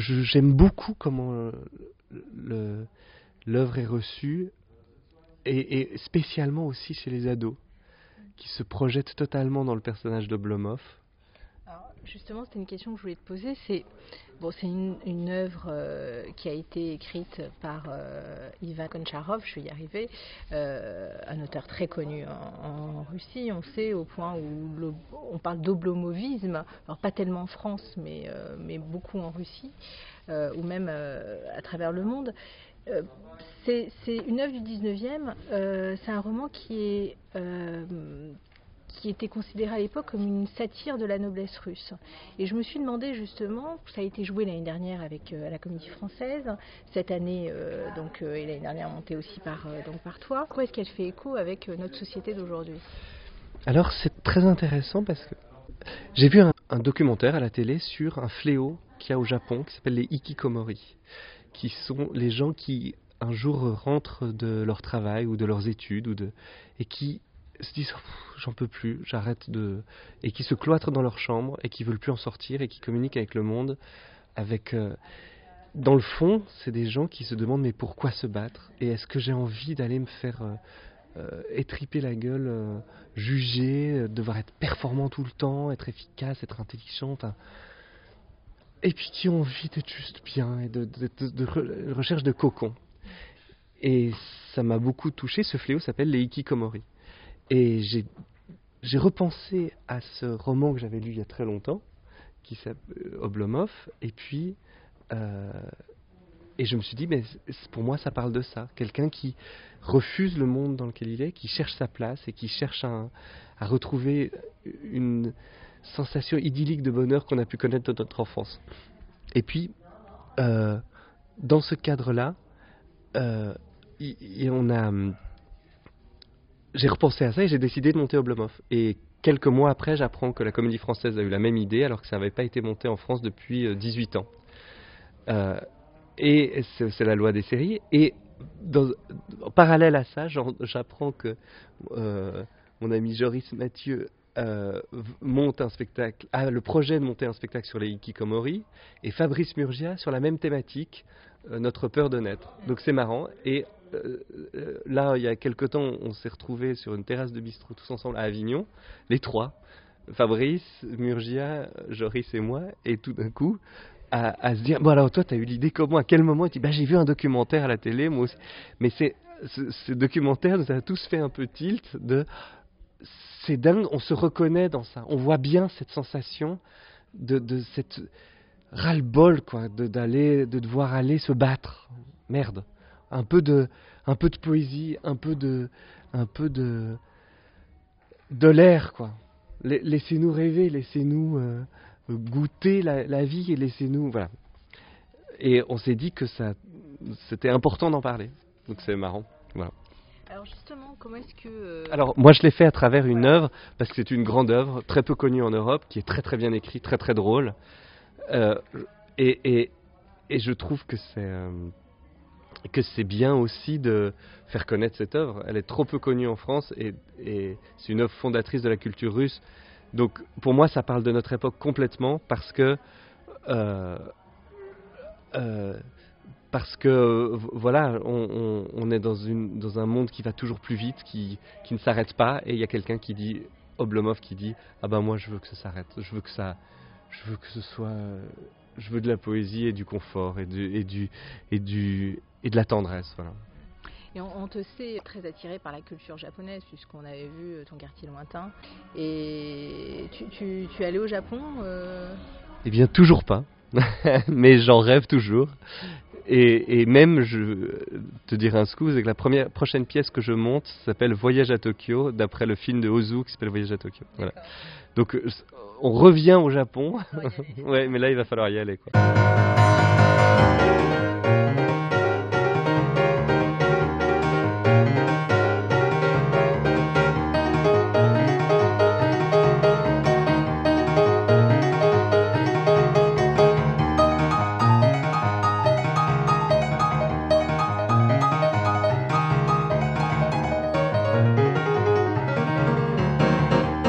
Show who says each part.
Speaker 1: j'aime beaucoup comment l'œuvre est reçue, et spécialement aussi chez les ados, qui se projettent totalement dans le personnage d'Oblomov.
Speaker 2: Alors, justement, c'était une question que je voulais te poser. C'est une œuvre qui a été écrite par Ivan Koncharov, je vais y arriver, un auteur très connu en Russie, on sait, au point où on parle d'oblomovisme, alors pas tellement en France, mais beaucoup en Russie, ou même à travers le monde. C'est une œuvre du 19e, c'est un roman qui était considéré à l'époque comme une satire de la noblesse russe. Et je me suis demandé justement, ça a été joué l'année dernière avec à la Comédie Française, cette année et l'année dernière montée aussi par toi. Pourquoi est-ce qu'elle fait écho avec notre société d'aujourd'hui?
Speaker 1: Alors c'est très intéressant parce que j'ai vu un documentaire à la télé sur un fléau qu'il y a au Japon qui s'appelle les hikikomori, qui sont les gens qui un jour rentrent de leur travail ou de leurs études et qui se disent j'en peux plus, j'arrête et qui se cloîtrent dans leur chambre et qui veulent plus en sortir et qui communiquent avec le monde avec dans le fond, c'est des gens qui se demandent mais pourquoi se battre, et est-ce que j'ai envie d'aller me faire étriper la gueule, juger, devoir être performant tout le temps, être efficace, être intelligente, et puis qui ont envie d'être juste bien et de recherche de cocon. Et ça m'a beaucoup touché. Ce fléau s'appelle les hikikomori. Et j'ai repensé à ce roman que j'avais lu il y a très longtemps, qui s'appelle Oblomov, et puis et je me suis dit, mais pour moi ça parle de ça, quelqu'un qui refuse le monde dans lequel il est, qui cherche sa place et qui cherche à retrouver une sensation idyllique de bonheur qu'on a pu connaître dans notre enfance. Et puis dans ce cadre-là, j'ai repensé à ça et j'ai décidé de monter Oblomov. Et quelques mois après, j'apprends que la Comédie Française a eu la même idée, alors que ça n'avait pas été monté en France depuis 18 ans. Et c'est la loi des séries. Et en parallèle à ça, j'apprends que mon ami Joris Mathieu monte un spectacle, a le projet de monter un spectacle sur les hikikomori, et Fabrice Murgia sur la même thématique, notre peur de naître. Donc c'est marrant. Et là, il y a quelque temps, on s'est retrouvés sur une terrasse de bistrot tous ensemble à Avignon, les trois, Fabrice, Murgia, Joris et moi, et tout d'un coup à se dire, bon alors toi t'as eu l'idée comment, à quel moment? Il dit, j'ai vu un documentaire à la télé, moi aussi. Mais ce documentaire nous a tous fait un peu tilt c'est dingue, on se reconnaît dans ça, on voit bien cette sensation de cette ras-le-bol, quoi, de devoir aller se battre. Merde. Un peu de poésie, un peu de l'air, quoi. Laissez-nous rêver, laissez-nous goûter la vie, et laissez-nous, voilà. Et on s'est dit que c'était important d'en parler. Donc c'est marrant, voilà.
Speaker 2: Alors justement, comment est-ce que...
Speaker 1: Alors moi je l'ai fait à travers une œuvre, parce que c'est une grande œuvre, très peu connue en Europe, qui est très très bien écrite, très très drôle. Et je trouve que c'est bien aussi de faire connaître cette œuvre. Elle est trop peu connue en France, et c'est une œuvre fondatrice de la culture russe. Donc pour moi ça parle de notre époque complètement, parce que voilà, on est dans un monde qui va toujours plus vite, qui ne s'arrête pas, et il y a quelqu'un qui dit, Oblomov, qui dit, moi je veux que ça s'arrête, je veux que ce soit, je veux de la poésie et du confort et de la tendresse, voilà.
Speaker 2: Et on te sait très attiré par la culture japonaise, puisqu'on avait vu ton quartier lointain. Et tu es allé au Japon
Speaker 1: Eh bien, toujours pas. Mais j'en rêve toujours. Et même, je te dirai un scoop, c'est que la prochaine pièce que je monte s'appelle Voyage à Tokyo, d'après le film de Ozu qui s'appelle Voyage à Tokyo. Voilà. Donc, on revient au Japon. Ouais, mais là, il va falloir y aller, quoi.